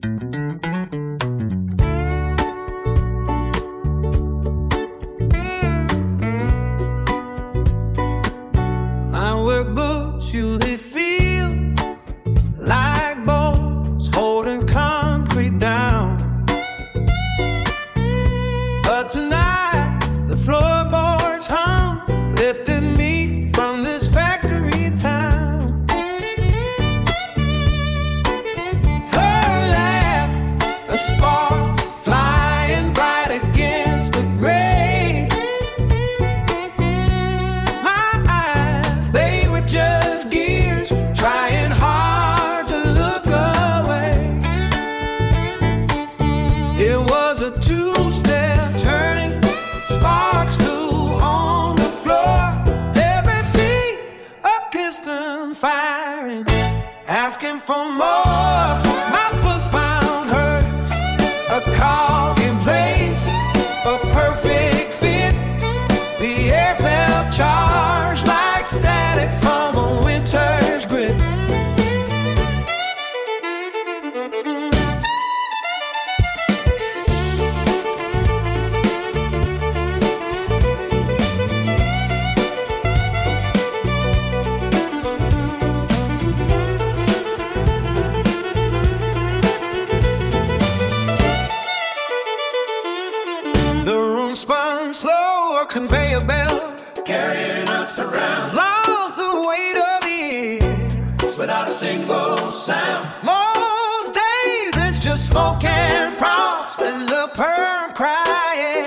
My workbooks usually feel like bolts holding concrete down, but tonight the floorboards hum, lifting me from this factory town. Her laugh, a spark flying bright against the gray. My eyes, they were just gears trying hard to look away. It was a two-step turning, sparks flew on the floor. Every beat, a piston firing, asking for more. My foot found hers, a cog in place, a perfect fit. The air felt charged like static from a winter's grip. The room spun slow, a conveyor belt Carrying us around lost the weight of years. without a single sound. Most days it's just smoke and frost and the perm crying.